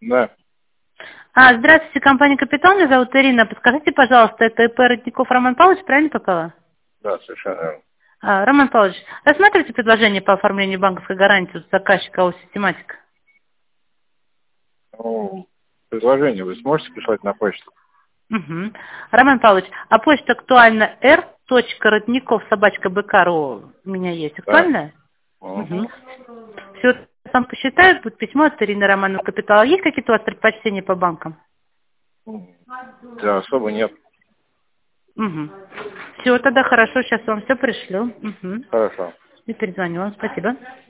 Да, Здравствуйте, компания «Капитал», меня зовут Ирина. Подскажите, пожалуйста, это ИП Родников Роман Павлович, правильно попала? да, совершенно верно. Роман Павлович, рассматриваете предложение по оформлению банковской гарантии у заказчика ОС «Систематика»? Ну, предложение вы сможете прислать на почту? Угу. Роман Павлович, а почта актуальна r.родников@bk.ru у меня есть. Да. Актуальная? Угу. Угу. Все, сам посчитаю, будет письмо от Ирины Романовой «Капитала». Есть какие-то у вас предпочтения по банкам? Да, особо нет. Угу. Все, тогда хорошо, сейчас вам все пришлю. Угу. Хорошо. И перезвоню вам. Спасибо.